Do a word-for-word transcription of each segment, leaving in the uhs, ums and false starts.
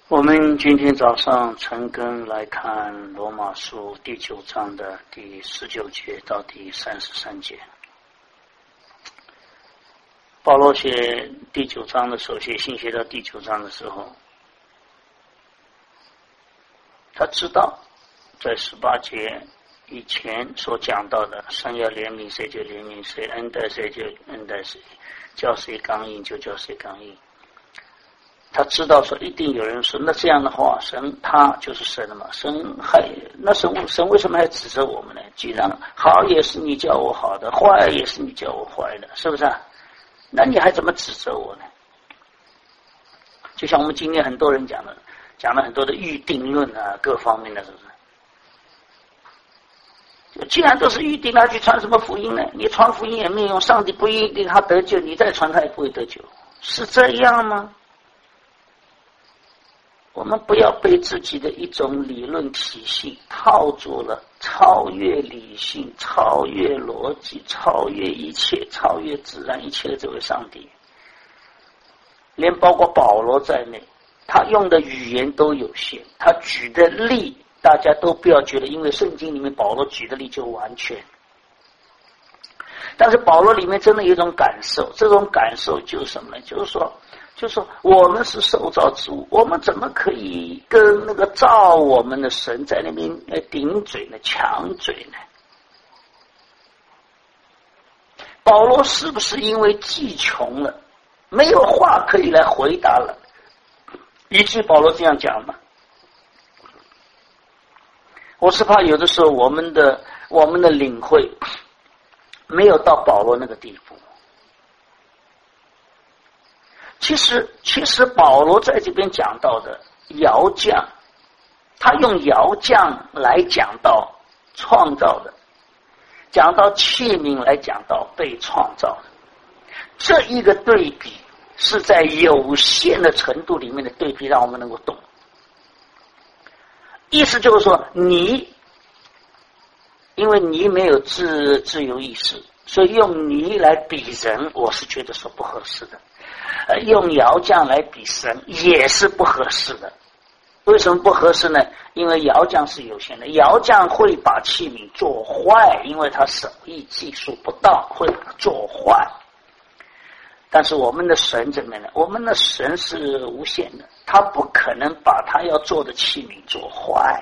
我们今天早上陈根来看罗马书第九章的第十九节到第三十三节。保罗写第九章的时候，写信写到第九章的时候，他知道在十八节以前所讲到的神要怜悯谁就怜悯谁，恩待谁就恩待谁，叫谁刚硬就叫谁刚硬。他知道说一定有人说，那这样的话神他就是神了嘛，神还那神神为什么还指责我们呢？既然好也是你叫我好的，坏也是你叫我坏的，是不是啊？那你还怎么指责我呢？就像我们今天很多人讲的讲了很多的预定论啊，各方面的，是不是？既然都是预定，他去传什么福音呢？你传福音也没有用，上帝不一定他得救，你再传他也不会得救，是这样吗？我们不要被自己的一种理论体系套住了，超越理性，超越逻辑，超越一切，超越自然一切的这位上帝。连包括保罗在内，他用的语言都有限，他举的例大家都不要觉得因为圣经里面保罗举的例就完全，但是保罗里面真的有一种感受，这种感受就是什么呢？就是说就是说我们是受造之物，我们怎么可以跟那个造我们的神在那边顶嘴呢，抢嘴呢？保罗是不是因为记穷了，没有话可以来回答了，以致保罗这样讲嘛？我是怕有的时候我们的我们的领会没有到保罗那个地步。其实，其实保罗在这边讲到的窑匠，他用窑匠来讲到创造的，讲到器皿来讲到被创造的，这一个对比是在有限的程度里面的对比，让我们能够懂。意思就是说，你因为你没有自自由意识，所以用你来比人，我是觉得说不合适的。呃，用窑匠来比神也是不合适的。为什么不合适呢？因为窑匠是有限的，窑匠会把器皿做坏，因为他手艺技术不到，会做坏。但是我们的神怎么样呢？我们的神是无限的，他不可能把他要做的器皿做坏。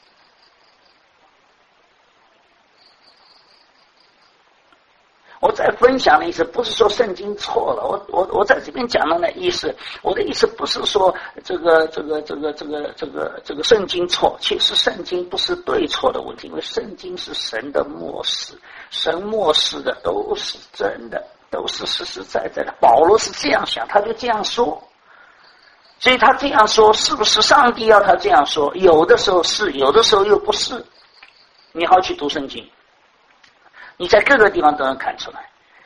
我在分享的意思不是说圣经错了，我我我在这边讲的那意思，我的意思不是说这个这个这个这个这个这个圣经错，其实圣经不是对错的问题，因为圣经是神的默示，神默示的都是真的，都是实实在在的。保罗是这样想，他就这样说，所以他这样说是不是上帝要他这样说？有的时候是，有的时候又不是。你好去读圣经，你在各个地方都能看出来。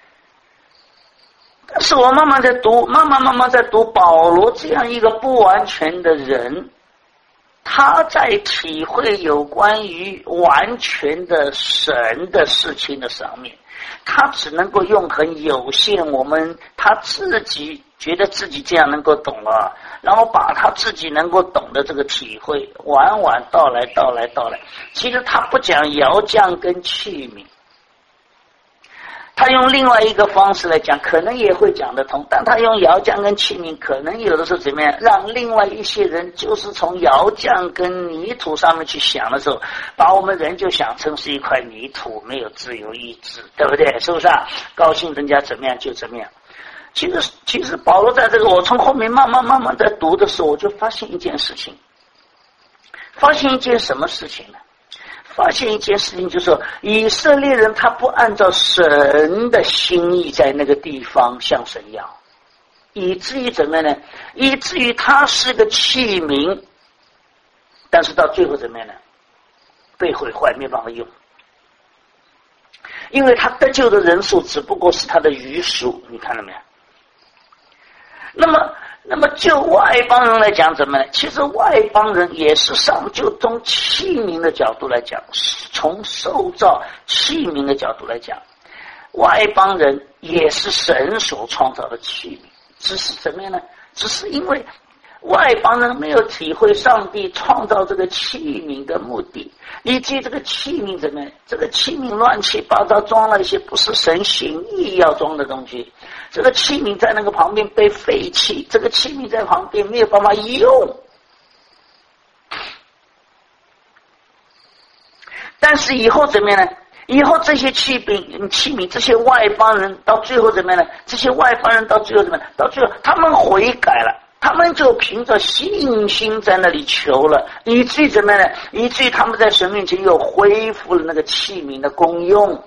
但是我慢慢在读，慢慢慢慢在读保罗这样一个不完全的人，他在体会有关于完全的神的事情的上面，他只能够用很有限，我们他自己觉得自己这样能够懂了，然后把他自己能够懂的这个体会晚晚道来道来道来。其实他不讲窑匠跟器皿，他用另外一个方式来讲，可能也会讲得通，但他用窑匠跟器皿，可能有的时候怎么样，让另外一些人就是从窑匠跟泥土上面去想的时候，把我们人就想成是一块泥土，没有自由意志，对不对？是不是啊？高兴人家怎么样就怎么样。其实，其实保罗在这个，我从后面慢慢慢慢在读的时候，我就发现一件事情，发现一件什么事情呢？发现一件事情，就是说以色列人他不按照神的心意在那个地方向神要，以至于怎么样呢？以至于他是个器皿，但是到最后怎么样呢？被毁坏，没办法用，因为他得救的人数只不过是他的余数，你看到没有？那么那么就外邦人来讲怎么呢？其实外邦人也是上就从器皿的角度来讲，从受造器皿的角度来讲，外邦人也是神所创造的器皿，只是怎么样呢？只是因为外邦人没有体会上帝创造这个器皿的目的，以及这个器皿怎么样？这个器皿乱七八糟装了一些不是神心意要装的东西，这个器皿在那个旁边被废弃，这个器皿在旁边没有办法用。但是以后怎么样呢？以后这些器皿、器皿，这些外邦人到最后怎么样呢？这些外邦人到最后怎么样？到最后他们悔改了。他们就凭着信心在那里求了，以至于怎么样呢？以至于他们在神面前又恢复了那个器皿的功用。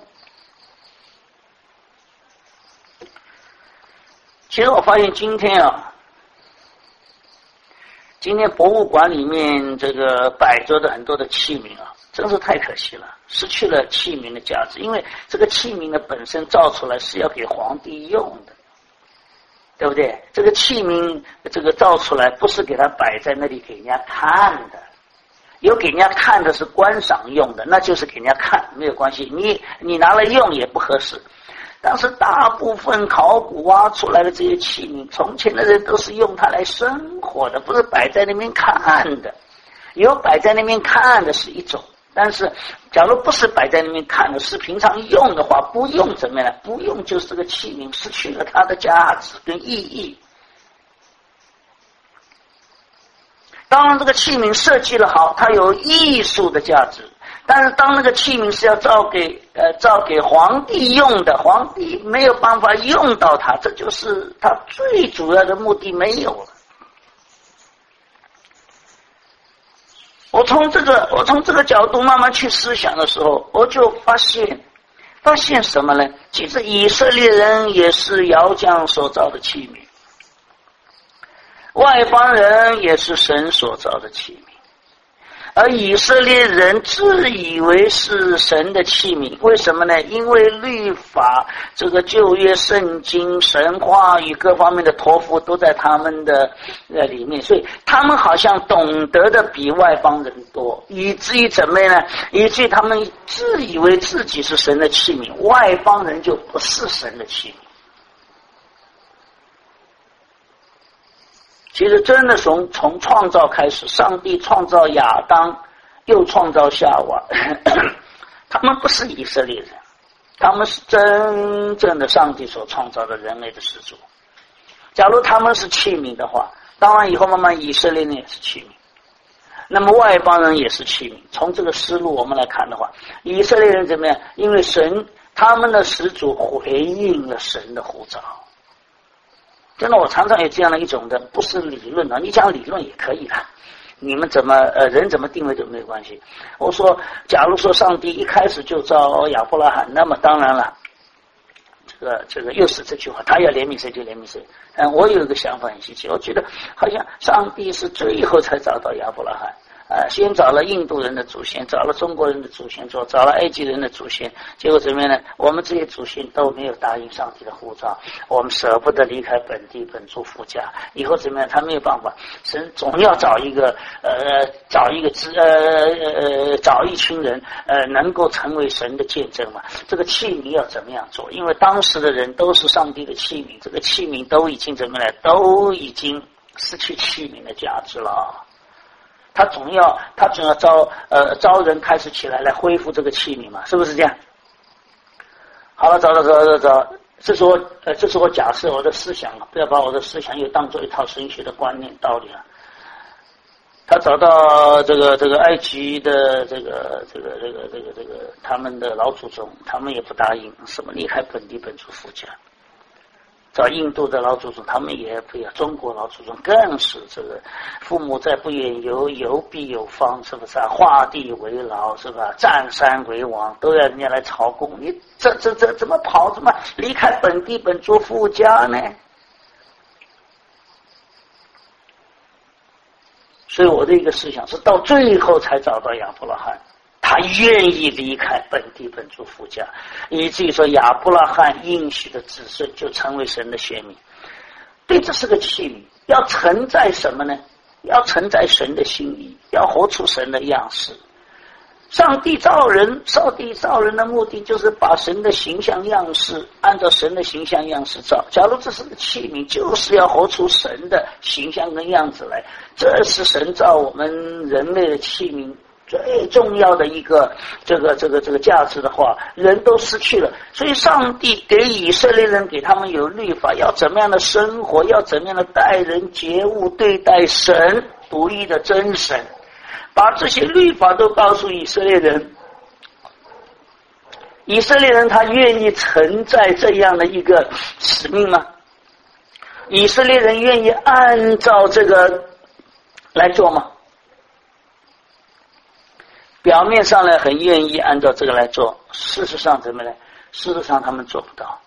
其实我发现今天啊，今天博物馆里面这个摆着的很多的器皿啊，真是太可惜了，失去了器皿的价值。因为这个器皿的本身造出来是要给皇帝用的。对不对？这个器皿，这个造出来不是给它摆在那里给人家看的，有给人家看的是观赏用的，那就是给人家看，没有关系。你你拿来用也不合适。但是大部分考古挖出来的这些器皿，从前的人都是用它来生活的，不是摆在那边看的。有摆在那边看的是一种。但是假如不是摆在那边看的，是平常用的话，不用怎么样？不用就是这个器皿失去了它的价值跟意义。当然这个器皿设计的好，它有艺术的价值，但是当那个器皿是要造给呃造给皇帝用的，皇帝没有办法用到它，这就是它最主要的目的没有了。我从这个我从这个角度慢慢去思想的时候，我就发现发现什么呢？其实以色列人也是窑匠所造的器皿，外邦人也是神所造的器皿，而以色列人自以为是神的器皿，为什么呢？因为律法、这个旧约圣经、神话与各方面的托付都在他们的呃里面，所以他们好像懂得的比外邦人多，以至于怎么样呢？以至于他们自以为自己是神的器皿，外邦人就不是神的器皿。其实真的从从创造开始，上帝创造亚当，又创造夏娃，他们不是以色列人，他们是真正的上帝所创造的人类的始祖。假如他们是器皿的话，当然以后慢慢以色列人也是器皿，那么外邦人也是器皿。从这个思路我们来看的话，以色列人怎么样？因为神他们的始祖回应了神的呼召。真的，我常常有这样的一种的，不是理论啊，你讲理论也可以啦，你们怎么呃人怎么定位都没有关系。我说，假如说上帝一开始就造亚伯拉罕，那么当然了，这个这个又是这句话，他要怜悯谁就怜悯谁。嗯，我有一个想法很稀奇，我觉得好像上帝是最后才找到亚伯拉罕。呃，先找了印度人的祖先，找了中国人的祖先，找了埃及人的祖先，结果怎么样呢？我们这些祖先都没有答应上帝的呼召，我们舍不得离开本地本族父家，以后怎么样？他没有办法，神总要找一个呃，找一个呃呃找一群人呃，能够成为神的见证嘛。这个器皿要怎么样做？因为当时的人都是上帝的器皿，这个器皿都已经怎么样？都已经失去器皿的价值了。他总要，他总要招呃招人开始起来来恢复这个器皿嘛，是不是这样？好了，找找找找找，这是我呃这是我假设我的思想啊，不要把我的思想又当做一套神学的观念道理了。他找到这个这个埃及的这个这个这个这个这个他们的老祖宗，他们也不答应什么离开本地本族父家。找印度的老祖宗，他们也不要；中国老祖宗更是这个父母在不远游，游必有方，是不是啊？画地为牢，是吧？占山为王，都要人家来朝贡。你这这这怎么跑？怎么离开本地本族父家呢？所以我的一个思想是，到最后才找到亚伯拉罕。他愿意离开本地本族父家，以至于说亚伯拉罕应许的子孙就成为神的选民。对，这是个器皿，要承载什么呢？要承载神的心意，要活出神的样式。 上帝造人，上帝造人的目的就是把神的形象样式按照神的形象样式造。假如这是个器皿，就是要活出神的形象跟样子来，这是神造我们人类的器皿最重要的一个这个这个这个价值的话，人都失去了。所以上帝给以色列人，给他们有律法，要怎么样的生活，要怎么样的待人接物，对待神独一的真神，把这些律法都告诉以色列人。以色列人他愿意承载这样的一个使命吗？以色列人愿意按照这个来做吗？表面上呢很愿意按照这个来做，事实上怎么呢？事实上他们做不到。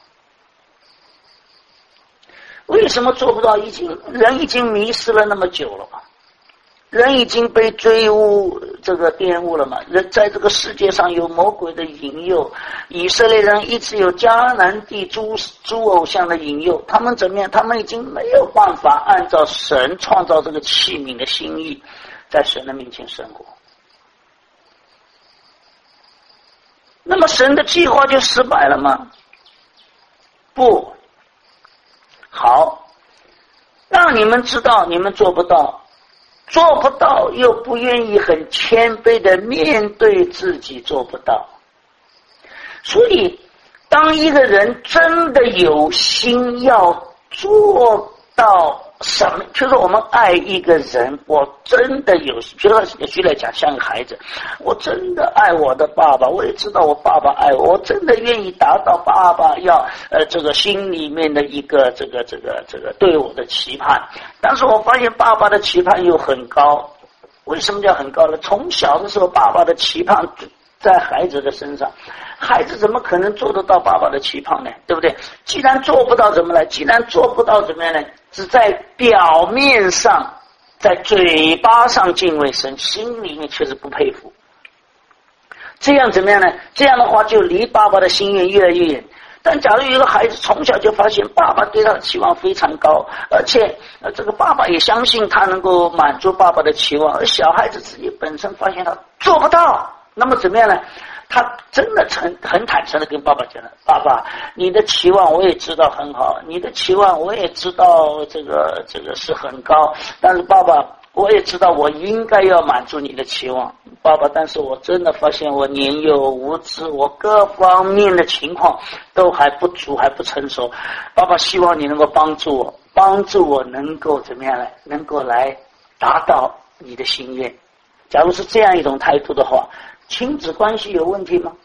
为什么做不到？已经人已经迷失了那么久了嘛，人已经被追污这个玷污了嘛，人在这个世界上有魔鬼的引诱，以色列人一直有迦南地诸诸偶像的引诱，他们怎么样？他们已经没有办法按照神创造这个器皿的心意在神的面前生活，那么神的计划就失败了吗？不好，让你们知道你们做不到，做不到又不愿意很谦卑的面对自己做不到。所以当一个人真的有心要做到什么，就是我们爱一个人，我真的有，举个举来讲，像个孩子，我真的爱我的爸爸，我也知道我爸爸爱我，我真的愿意达到爸爸要呃这个心里面的一个这个这个这个对我的期盼。但是我发现爸爸的期盼又很高，为什么叫很高呢？从小的时候爸爸的期盼在孩子的身上，孩子怎么可能做得到爸爸的期盼呢？对不对？既然做不到怎么来？既然做不到怎么样呢？只在表面上，在嘴巴上敬畏神，心里面却是不佩服。这样怎么样呢？这样的话就离爸爸的心愿越来越远。但假如有一个孩子从小就发现爸爸对他的期望非常高，而且呃这个爸爸也相信他能够满足爸爸的期望，而小孩子自己本身发现他做不到，那么怎么样呢？他真的很很坦诚的跟爸爸讲了，爸爸，你的期望我也知道很好，你的期望我也知道这个这个是很高，但是爸爸，我也知道我应该要满足你的期望，爸爸，但是我真的发现我年幼无知，我各方面的情况都还不足，还不成熟，爸爸希望你能够帮助我，帮助我能够怎么样呢？能够来达到你的心愿。假如是这样一种态度的话，亲子关系有问题吗？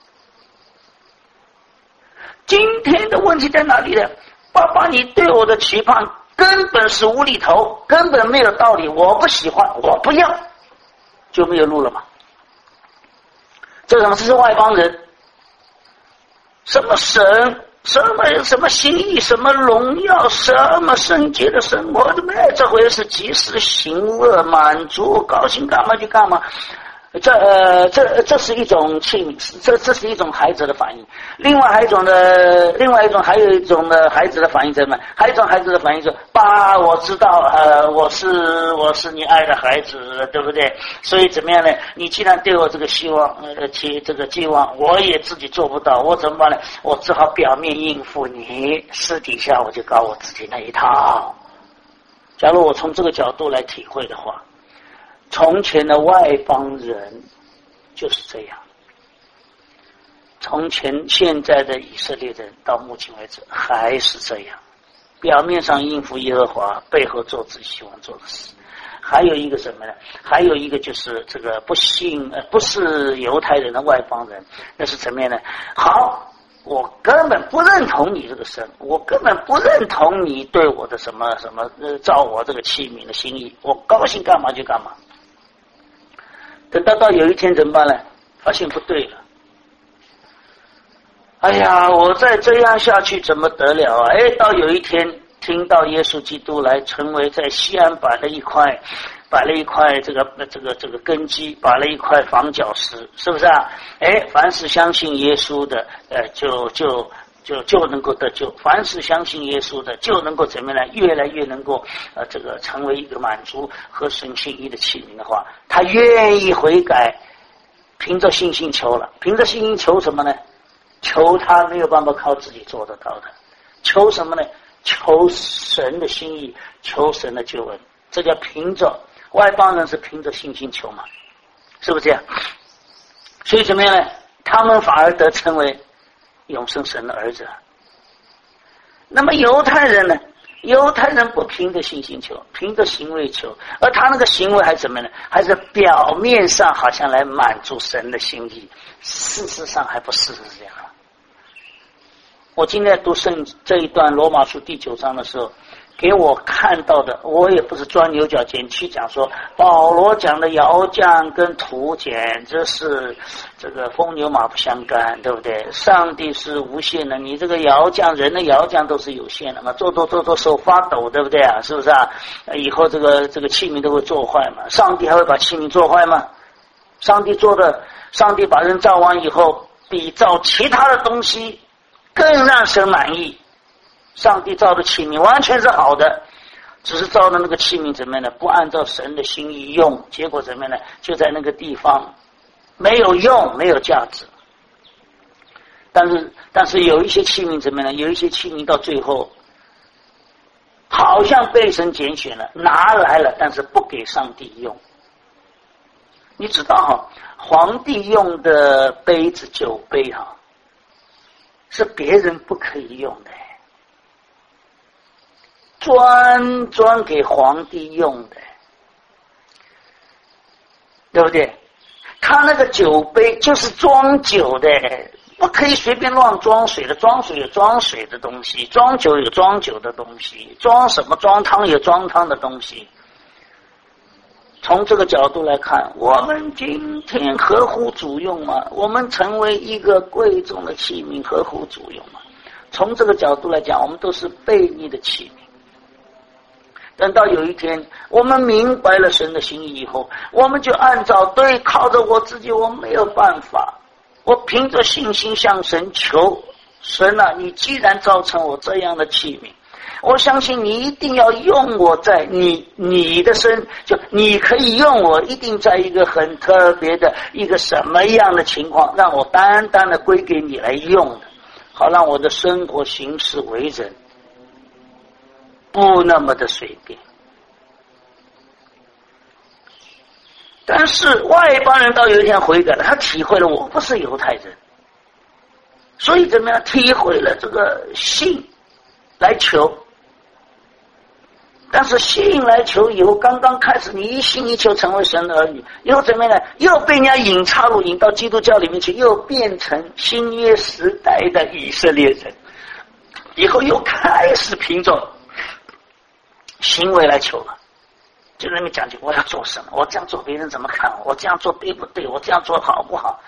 今天的问题在哪里呢？爸爸，你对我的期盼根本是无厘头，根本没有道理，我不喜欢，我不要，就没有路了嘛。这什么？这是外邦人，什么神，什么什么心意，什么荣耀，什么圣洁的生活，没有这回事，及时行乐，满足，高兴干嘛就干嘛。这呃，这这是一种器皿，这这是一种孩子的反应。另外还有一种的，另外一种还有一种的孩子的反应怎么？还有一种孩子的反应说：爸，我知道，呃，我是我是你爱的孩子，对不对？所以怎么样呢？你既然对我这个希望呃期这个寄望，我也自己做不到，我怎么办呢？我只好表面应付你，私底下我就搞我自己那一套。假如我从这个角度来体会的话，从前的外邦人就是这样，从前现在的以色列人到目前为止还是这样，表面上应付耶和华，背后做自己喜欢做的事。还有一个什么呢？还有一个就是这个不信呃不是犹太人的外邦人，那是怎么样呢？好，我根本不认同你这个神，我根本不认同你对我的什么什么呃照我这个器皿的心意，我高兴干嘛就干嘛。等到到有一天怎么办呢？发现不对了，哎呀，我再这样下去怎么得了啊？哎，到有一天听到耶稣基督来，成为在西安摆了一块，摆了一块这个这个这个根基，摆了一块房角石，是不是啊？哎，凡是相信耶稣的，呃，就就。就就能够得救，凡是相信耶稣的，就能够怎么样呢？越来越能够呃，这个成为一个满足和神心意的器皿的话，他愿意悔改， 凭着信心求了，凭着信心求什么呢？求他没有办法靠自己做得到的，求什么呢？求神的心意，求神的救恩，这叫凭着。外邦人是凭着信心求嘛，是不是这样？所以怎么样呢？他们反而得称为永生神的儿子。那么犹太人呢？犹太人不凭着信心求，凭着行为求，而他那个行为还怎么呢？还是表面上好像来满足神的心意，事实上还不是这样。我今天读圣这一段罗马书第九章的时候，给我看到的，我也不是钻牛角尖去讲说保罗讲的窑匠跟土简直是这个风牛马不相干，对不对？上帝是无限的，你这个窑匠，人的窑匠都是有限的嘛，做做做做手发抖，对不对啊？是不是啊？以后这个这个器皿都会做坏嘛，上帝还会把器皿做坏吗？上帝做的，上帝把人造完以后，比造其他的东西更让神满意。上帝造的器皿完全是好的，只是造的那个器皿怎么样呢？不按照神的心意用，结果怎么样呢？就在那个地方没有用，没有价值。但是但是有一些器皿怎么样呢？有一些器皿到最后好像被神拣选了，拿来了，但是不给上帝用。你知道哈，皇帝用的杯子酒杯哈，是别人不可以用的，专专给皇帝用的，对不对？他那个酒杯就是装酒的，不可以随便乱装水的，装水有装水的东西，装酒有装酒的东西，装什么装汤有装汤的东西。从这个角度来看，我们今天合乎主用吗？我们成为一个贵重的器皿，合乎主用吗？从这个角度来讲，我们都是悖逆的器皿。等到有一天我们明白了神的心意以后，我们就按照对，靠着我自己我没有办法，我凭着信心向神求，神啊，你既然造成我这样的器皿，我相信你一定要用我在你你的身，就你可以用我，一定在一个很特别的一个什么样的情况，让我单单的归给你来用的，好让我的生活行事为人不那么的随便。但是外邦人到有一天悔改了，他体会了我不是犹太人，所以怎么样？体会了这个信来求。但是信来求以后，刚刚开始你一信一求成为神的儿女，以后怎么样呢？又被人家引插入引到基督教里面去，又变成新约时代的以色列人，以后又开始凭着行为来求了，就那么讲究我要做什么，我这样做别人怎么看我，我这样做对不对，我这样做好不好，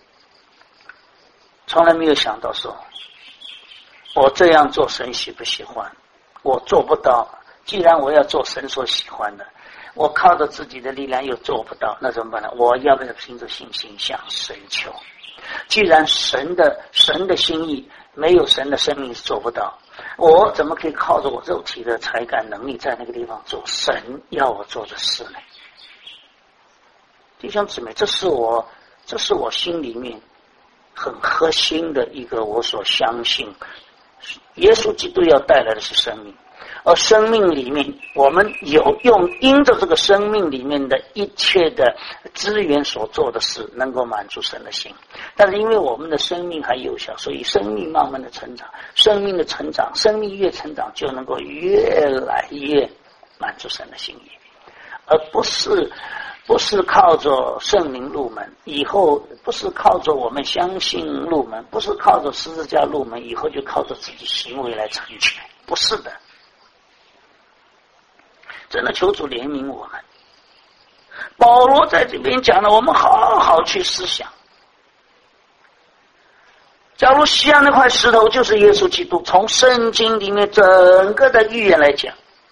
从来没有想到说我这样做神喜不喜欢，我做不到。既然我要做神所喜欢的，我靠着自己的力量又做不到，那怎么办呢？我要不要凭着信心向神求？既然神的神的心意没有神的生命是做不到，我怎么可以靠着我肉体的才干能力在那个地方做神要我做的事呢？弟兄姊妹，这是我这是我心里面很核心的一个我所相信，耶稣基督要带来的是生命，而生命里面我们有用因着这个生命里面的一切的资源所做的事能够满足神的心，但是因为我们的生命还有效，所以生命慢慢的成长，生命的成长，生命越成长就能够越来越满足神的心意，而不是不是靠着圣灵入门，以后不是靠着我们相信入门，不是靠着十字架入门，以后就靠着自己行为来成全，不是的。真的求主怜悯我们。保罗在这边讲了，我们好好去思想。假如西安那块石头就是耶稣基督，从圣经里面整个的预言来讲，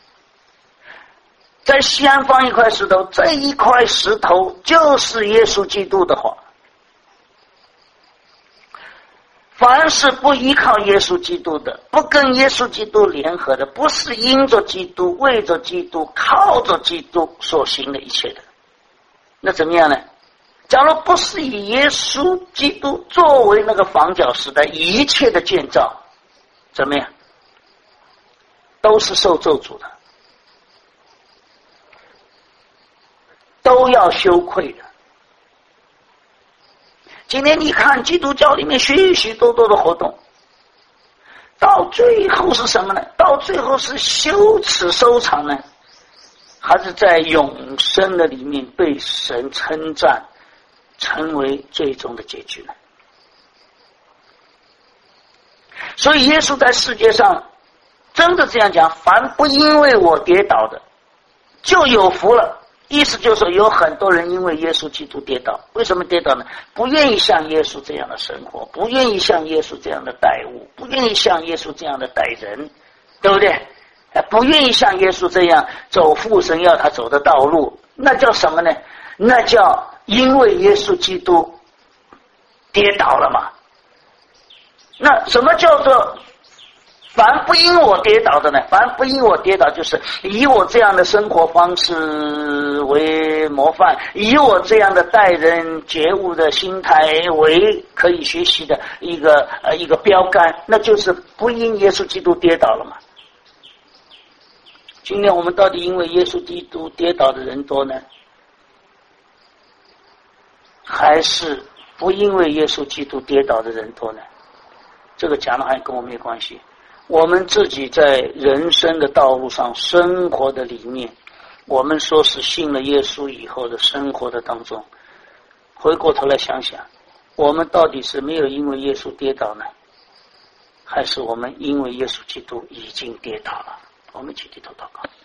在西安放一块石头，这一块石头就是耶稣基督的话，凡是不依靠耶稣基督的，不跟耶稣基督联合的，不是因着基督，为着基督，靠着基督所行的一切的，那怎么样呢？ 假如不是以耶稣基督作为那个房角石的一切的建造，怎么样？都是受咒诅的，都要羞愧的。今天你看基督教里面许许多多的活动，到最后是什么呢？到最后是羞耻收场呢，还是在永生的里面被神称赞，成为最终的结局呢？所以耶稣在世界上真的这样讲，凡不因为我跌倒的就有福了。意思就是说，有很多人因为耶稣基督跌倒，为什么跌倒呢？不愿意像耶稣这样的生活，不愿意像耶稣这样的待物，不愿意像耶稣这样的待人，对不对？不愿意像耶稣这样走父神要他走的道路，那叫什么呢？那叫因为耶稣基督跌倒了嘛。那什么叫做凡不因我跌倒的呢？凡不因我跌倒，就是以我这样的生活方式为模范，以我这样的待人觉悟的心态为可以学习的一个呃一个标杆，那就是不因耶稣基督跌倒了嘛。今天我们到底因为耶稣基督跌倒的人多呢，还是不因为耶稣基督跌倒的人多呢？这个讲的还跟我没关系。我们自己在人生的道路上生活的里面，我们说是信了耶稣以后的生活的当中，回过头来想想，我们到底是没有因为耶稣跌倒呢，还是我们因为耶稣基督已经跌倒了？我们一起低头祷告。